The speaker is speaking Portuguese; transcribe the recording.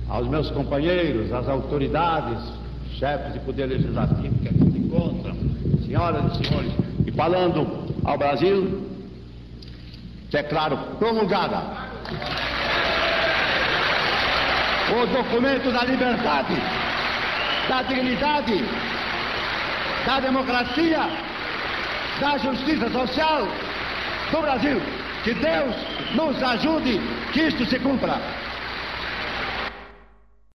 aos meus companheiros, às autoridades, chefes de poder legislativo que aqui se encontram, senhoras e senhores, e falando ao Brasil, declaro promulgada o documento da liberdade, da dignidade, da democracia, da justiça social do Brasil. Que Deus nos ajude que isto se cumpra.